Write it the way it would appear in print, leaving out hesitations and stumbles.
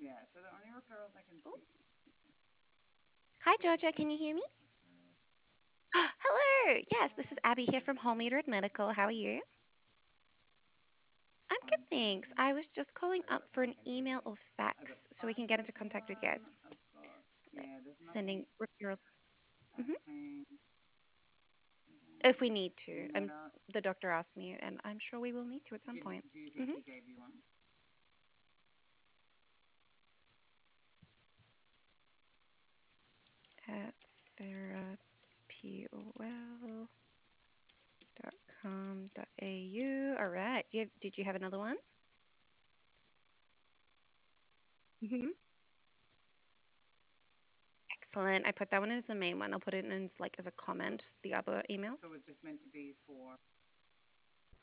Oh. Hi, Georgia. Can you hear me? Hello. Yes, this is Abby here from Whole Metered Medical. How are you? I'm good, thanks. I was just calling up for an email or fax so we can get into contact with you guys. Like sending referrals. If we need to. The doctor asked me, and I'm sure we will need to at some point. Hmm. At therapywl.com.au. All right. Did you have another one? Hmm. Excellent. I put that one as the main one. I'll put it in as like as a comment, the other emails.